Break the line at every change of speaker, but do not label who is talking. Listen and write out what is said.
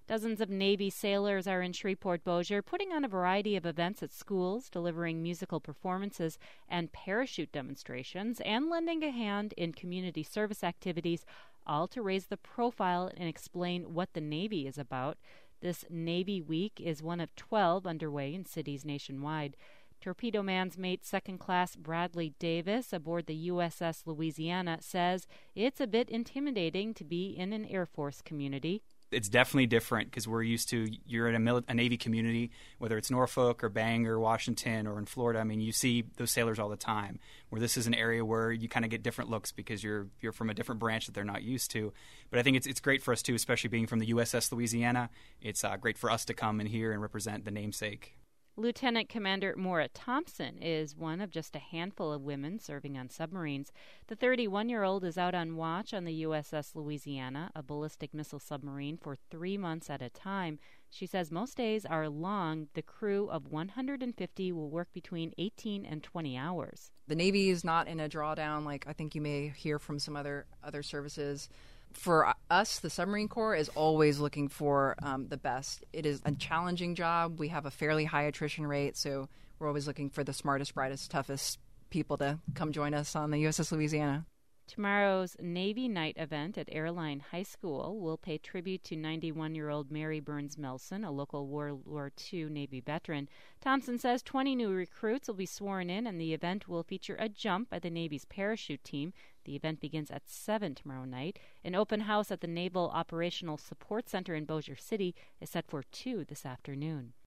Dozens of Navy sailors are in Shreveport-Bossier putting on a variety of events at schools, delivering musical performances and parachute demonstrations, and lending a hand in community service activities, all to raise the profile and explain what the Navy is about. This Navy Week is one of 12 underway in cities nationwide. Torpedo Man's mate Second Class Bradley Davis aboard the USS Louisiana says it's a bit intimidating to be in an Air Force community.
It's definitely different because we're used to, you're in a Navy community, whether it's Norfolk or Bangor, Washington, or in Florida. I mean, you see those sailors all the time, where this is an area where you kind of get different looks because you're from a different branch that they're not used to. But I think it's great for us, too, especially being from the USS Louisiana. It's great for us to come in here and represent the namesake.
Lieutenant Commander Maura Thompson is one of just a handful of women serving on submarines. The 31-year-old is out on watch on the USS Louisiana, a ballistic missile submarine, for 3 months at a time. She says most days are long. The crew of 150 will work between 18 and 20 hours.
The Navy is not in a drawdown like I think you may hear from some other services. For us, the Submarine Corps is always looking for the best. It is a challenging job. We have a fairly high attrition rate, so we're always looking for the smartest, brightest, toughest people to come join us on the USS Louisiana.
Tomorrow's Navy Night event at Airline High School will pay tribute to 91-year-old Mary Burns Melson, a local World War II Navy veteran. Thompson says 20 new recruits will be sworn in, and the event will feature a jump by the Navy's parachute team. The event begins at 7 tomorrow night. An open house at the Naval Operational Support Center in Bossier City is set for 2 this afternoon.